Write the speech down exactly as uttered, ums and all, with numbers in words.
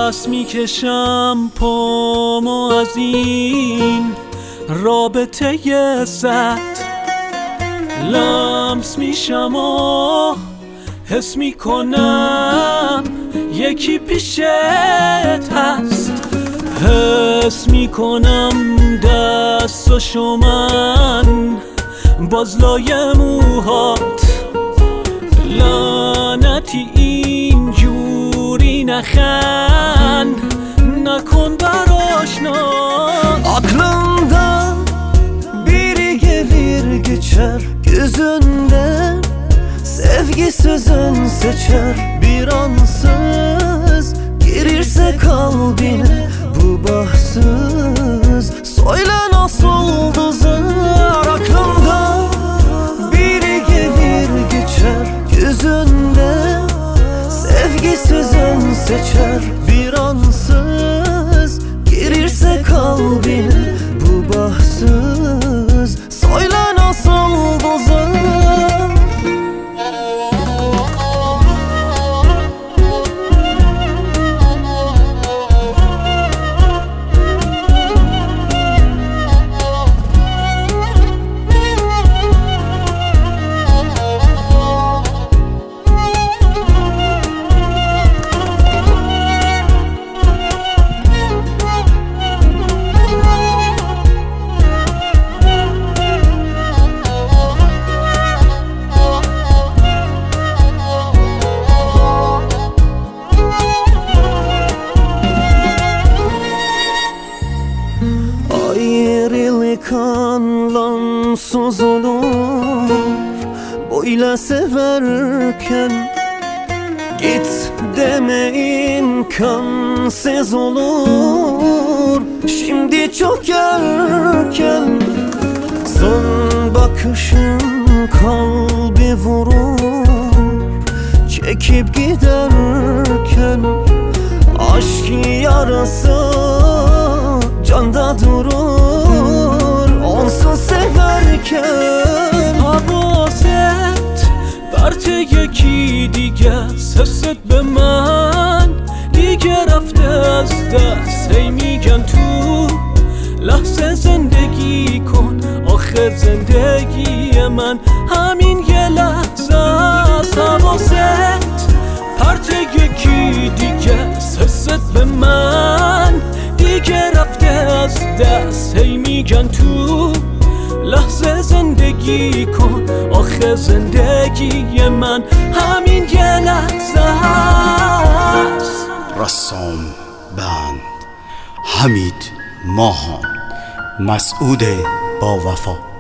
دست میکشم پامو از این رابطه زد، لمس میشم و حس میکنم یکی پیشت هست، حس میکنم دستاشو من باز لای موهات، لعنتی اینجوری نخند نکن bär aşnat. Aklımdan biri gelir geçer, gözünden sevgi sözün seçer, bir ansız girirse kalbine bu bahtsız. Söyle nasıl dozar, aklımdan biri gelir geçer, gözünden sevgi sözün seçer, bir ansız girirse kalbine bu bahtsız. Söyle nasıl dozar. Ayrılık anlamsız olur böyle severken, git deme imkansız olur şimdi çok erken. Son bakışın kalbi vurur çekip giderken, aşk yarası canda durur onsuz severken. حواست برت یکی دیگه، حست به من دیگه رفته از دست، هی میگن تو لحظه زندگی کن، آخر زندگی من همین یه لحظه است. حواست پرت یکی دیگه، حست به من دیگه رفته از دست، هی میگن تو لحظه زندگی کن، آخه زندگی من همین یه لحظه است. رسام بند حمید ماهان، مسعود با وفا.